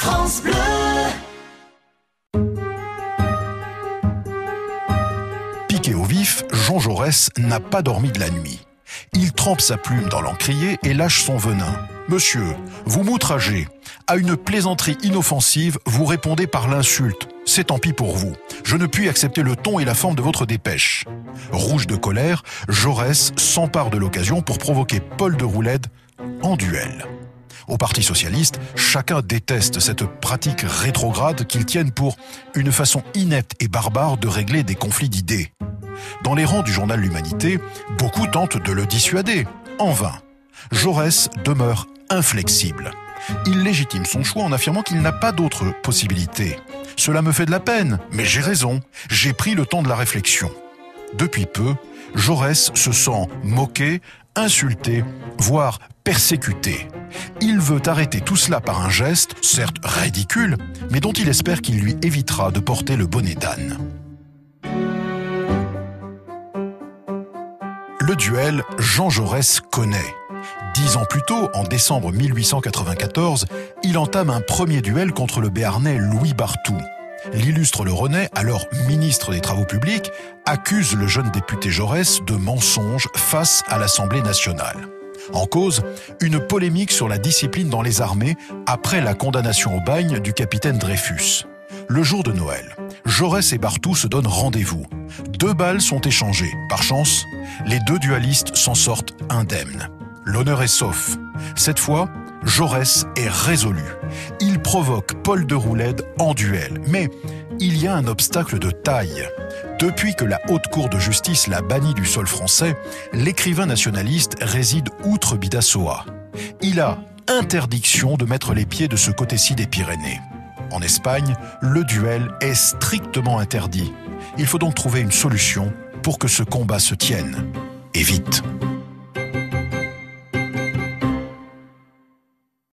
France Bleu. Piqué au vif, Jean Jaurès n'a pas dormi de la nuit. Il trempe sa plume dans l'encrier et lâche son venin. « Monsieur, vous m'outragez. À une plaisanterie inoffensive, vous répondez par l'insulte. C'est tant pis pour vous. Je ne puis accepter le ton et la forme de votre dépêche. » Rouge de colère, Jaurès s'empare de l'occasion pour provoquer Paul de Roulède en duel. Au Parti socialiste, chacun déteste cette pratique rétrograde qu'ils tiennent pour une façon inepte et barbare de régler des conflits d'idées. Dans les rangs du journal L'Humanité, beaucoup tentent de le dissuader. En vain. Jaurès demeure inflexible. Il légitime son choix en affirmant qu'il n'a pas d'autre possibilité. « Cela me fait de la peine, mais j'ai raison. J'ai pris le temps de la réflexion. » Depuis peu, Jaurès se sent moqué, insulté, voire persécuté. Il veut arrêter tout cela par un geste, certes ridicule, mais dont il espère qu'il lui évitera de porter le bonnet d'âne. Le duel, Jean Jaurès connaît. 10 ans plus tôt, en décembre 1894, il entame un premier duel contre le Béarnais Louis Barthou. L'illustre Le Rennais, alors ministre des Travaux publics, accuse le jeune député Jaurès de mensonge face à l'Assemblée nationale. En cause, une polémique sur la discipline dans les armées après la condamnation au bagne du capitaine Dreyfus. Le jour de Noël, Jaurès et Barthou se donnent rendez-vous. 2 balles sont échangées. Par chance, les 2 dualistes s'en sortent indemnes. L'honneur est sauf. Cette fois, Jaurès est résolu. Il provoque Paul de Roulède en duel. Mais il y a un obstacle de taille. Depuis que la Haute Cour de justice l'a banni du sol français, l'écrivain nationaliste réside outre Bidassoa. Il a interdiction de mettre les pieds de ce côté-ci des Pyrénées. En Espagne, le duel est strictement interdit. Il faut donc trouver une solution pour que ce combat se tienne. Et vite.